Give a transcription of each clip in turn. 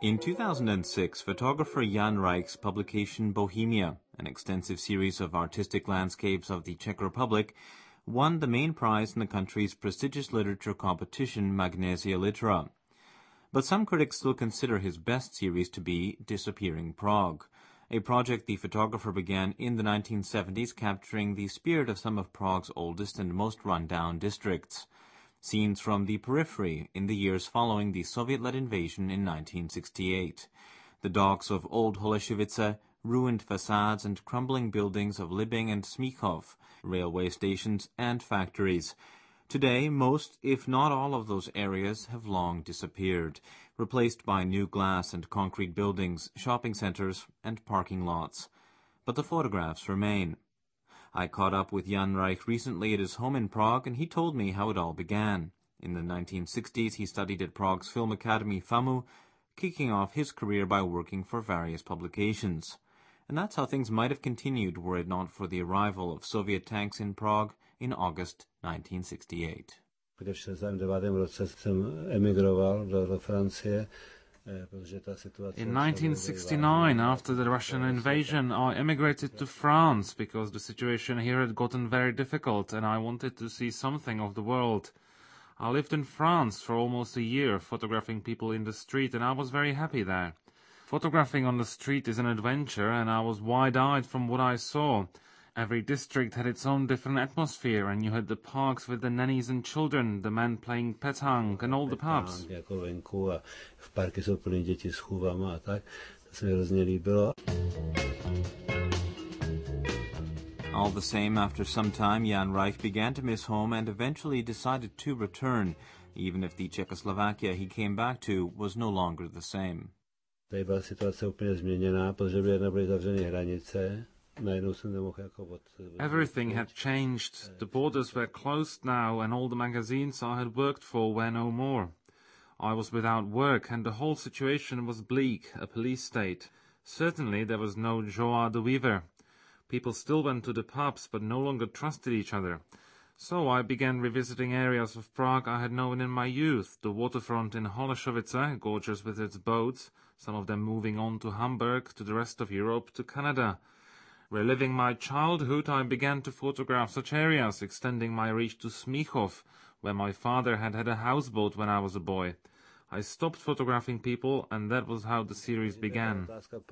In 2006, photographer Jan Reich's publication Bohemia, an extensive series of artistic landscapes of the Czech Republic, won the main prize in the country's prestigious literature competition Magnesia Litera. But some critics still consider his best series to be Disappearing Prague, a project the photographer began in the 1970s capturing the spirit of some of Prague's oldest and most run-down districts. Scenes from the periphery in the years following the Soviet-led invasion in 1968. The docks of Old Holešovice, ruined facades and crumbling buildings of Libing and Smíchov, railway stations and factories. Today, most, if not all of those areas have long disappeared, replaced by new glass and concrete buildings, shopping centers, and parking lots. But the photographs remain. I caught up with Jan Reich recently at his home in Prague, and he told me how it all began. In the 1960s, he studied at Prague's Film Academy FAMU, kicking off his career by working for various publications. And that's how things might have continued were it not for the arrival of Soviet tanks in Prague in August 1968. V 69. roce jsem emigroval do Francie. In 1969, after the Russian invasion, I emigrated to France because the situation here had gotten very difficult and I wanted to see something of the world. I lived in France for almost a year, photographing people in the street, and I was very happy there. Photographing on the street is an adventure, and I was wide-eyed from what I saw. Every district had its own different atmosphere, and you had the parks with the nannies and children, the men playing pétanque, and all the pubs. All the same, after some time, Jan Reich began to miss home and eventually decided to return, even if the Czechoslovakia he came back to was no longer the same. Everything had changed. The borders were closed now, and all the magazines I had worked for were no more. I was without work, and the whole situation was bleak, a police state. Certainly there was no joie de vivre. People still went to the pubs, but no longer trusted each other. So I began revisiting areas of Prague I had known in my youth, the waterfront in Holešovice, gorgeous with its boats, some of them moving on to Hamburg, to the rest of Europe, to Canada. Reliving my childhood, I began to photograph such areas, extending my reach to Smíchov, where my father had had a houseboat when I was a boy. I stopped photographing people, and that was how the series began.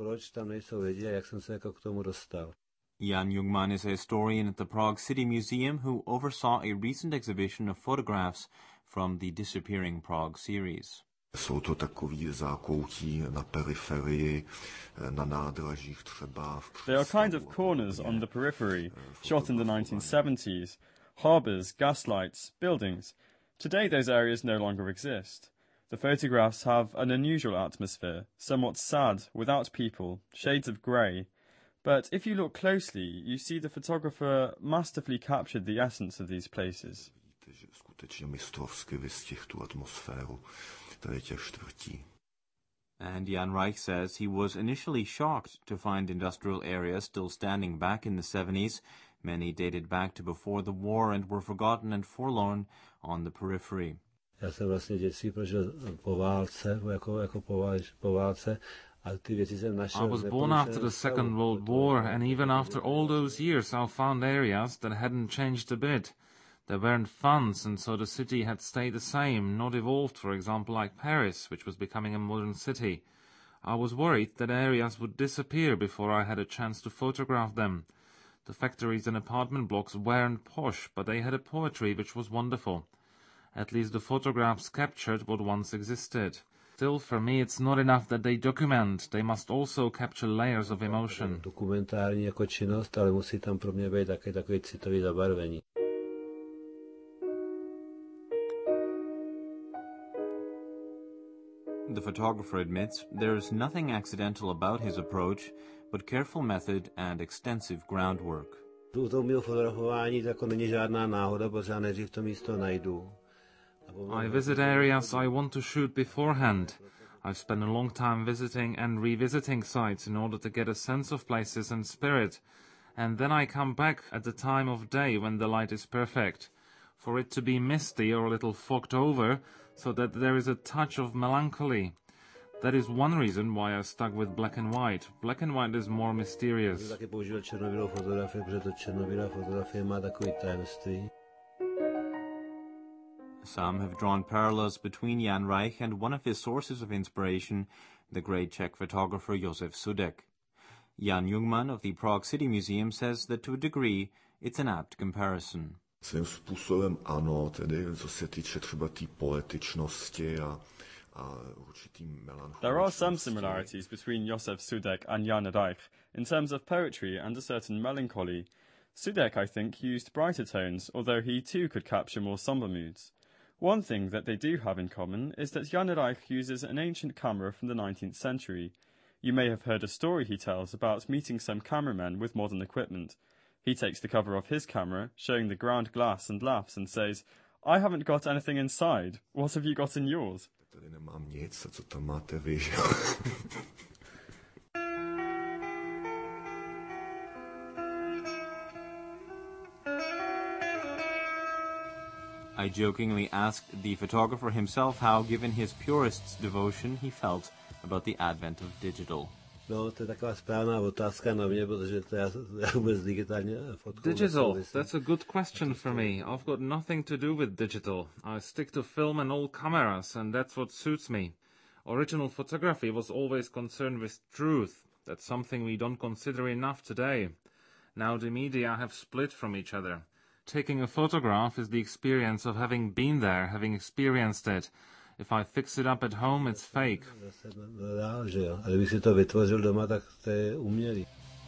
Jan Jungmann is a historian at the Prague City Museum who oversaw a recent exhibition of photographs from the Disappearing Prague series. Jsou to takový zákoutí na periferii, na nádražích třeba. They are kind of corners on the periphery, shot in the 1970s. Harbours, gaslights, buildings. Today those areas no longer exist. The photographs have an unusual atmosphere, somewhat sad, without people, shades of grey. But if you look closely, you see the photographer masterfully captured the essence of these places. Skutečně mistrovsky vystihl tu atmosféru těch čtvrtí. And Jan Reich says he was initially shocked to find industrial areas still standing back in the 70s. Many dated back to before the war and were forgotten and forlorn on the periphery. Já jsem vlastně dětství prožil po válce, po válce. I was born after the Second World War, and even after all those years I found areas that hadn't changed a bit. There weren't funds, and so the city had stayed the same, not evolved, for example, like Paris, which was becoming a modern city. I was worried that areas would disappear before I had a chance to photograph them. The factories and apartment blocks weren't posh, but they had a poetry which was wonderful. At least the photographs captured what once existed. Still, for me, it's not enough that they document. They must also capture layers of emotion. Dokumentární jako činnost, ale musí tam pro mě být také takový citový zabarvení. The photographer admits there's nothing accidental about his approach, but careful method and extensive groundwork. U toho mého fotografování jako není žádná náhoda, protože já nejdřív to místo najdu. I visit areas I want to shoot beforehand. I've spent a long time visiting and revisiting sites in order to get a sense of places and spirit, and then I come back at the time of day when the light is perfect, for it to be misty or a little fogged over, so that there is a touch of melancholy. That is one reason why I stuck with black and white. Black and white is more mysterious. Také používal černobílou fotografii, protože to černobílá fotografie má takový tajemství. Some have drawn parallels between Jan Reich and one of his sources of inspiration, the great Czech photographer Josef Sudek. Jan Jungmann of the Prague City Museum says that to a degree it's an apt comparison. Svým způsobem ano, tedy co se týče třeba té poetičnosti a určitý melancholičnosti. There are some similarities between Josef Sudek and Jan Reich in terms of poetry and a certain melancholy. Sudek, I think, used brighter tones, although he too could capture more somber moods. One thing that they do have in common is that Jan Reich uses an ancient camera from the 19th century. You may have heard a story he tells about meeting some cameramen with modern equipment. He takes the cover off his camera, showing the ground glass, and laughs and says, "I haven't got anything inside. What have you got in yours?" Tady nemám nic, a co tam máte vy? I jokingly asked the photographer himself how, given his purist's devotion, he felt about the advent of digital. No, to je taková správná otázka na mě, protože to já vůbec digitálně fotkou Digital, that's a good question for me. I've got nothing to do with digital. I stick to film and old cameras, and that's what suits me. Original photography was always concerned with truth. That's something we don't consider enough today. Now the media have split from each other. Taking a photograph is the experience of having been there, having experienced it. If I fix it up at home, it's fake. Dál, že jo. A kdybych si to vytvořil doma, tak to je umělý.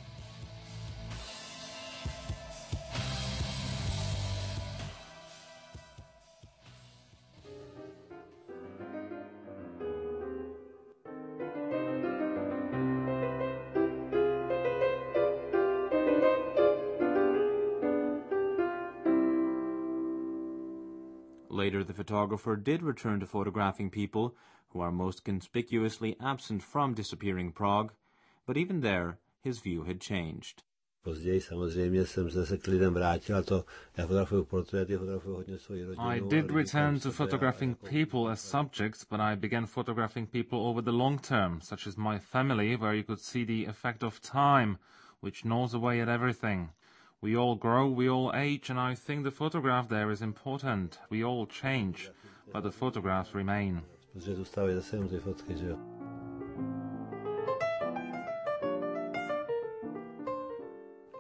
Later, the photographer did return to photographing people who are most conspicuously absent from disappearing Prague, but even there, his view had changed. Později samozřejmě jsem se k lidem vrátil a to já fotografuju portréty, fotografuju hodně svoji rodinu. I did return to photographing people as subjects, but I began photographing people over the long term, such as my family, where you could see the effect of time, which gnaws away at everything. We all grow, we all age, and I think the photograph there is important. We all change, but the photographs remain. Protože zůstávají zase jenom ty fotky, že jo.